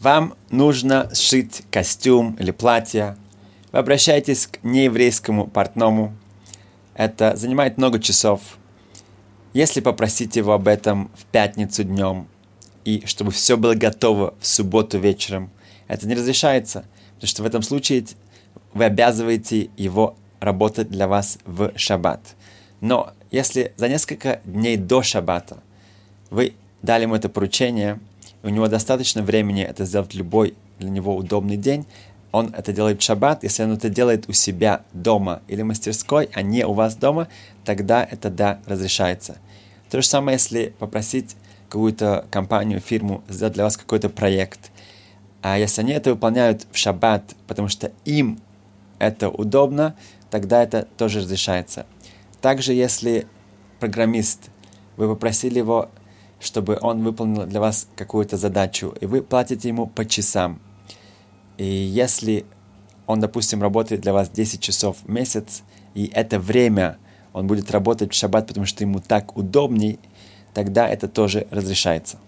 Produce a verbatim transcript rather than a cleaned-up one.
Вам нужно сшить костюм или платье. Вы обращаетесь к нееврейскому портному. Это занимает много часов. Если попросить его об этом в пятницу днем, и чтобы все было готово в субботу вечером, это не разрешается, потому что в этом случае вы обязываете его работать для вас в шаббат. Но если за несколько дней до шаббата вы дали ему это поручение, и у него достаточно времени это сделать в любой для него удобный день, он это делает в шаббат. Если он это делает у себя дома или в мастерской, а не у вас дома, тогда это да, разрешается. То же самое, если попросить какую-то компанию, фирму сделать для вас какой-то проект. А если они это выполняют в шаббат, потому что им это удобно, тогда это тоже разрешается. Также, если программист, вы попросили его, чтобы он выполнил для вас какую-то задачу, и вы платите ему по часам. И если он, допустим, работает для вас десять часов в месяц, и это время он будет работать в шаббат, потому что ему так удобней, тогда это тоже разрешается.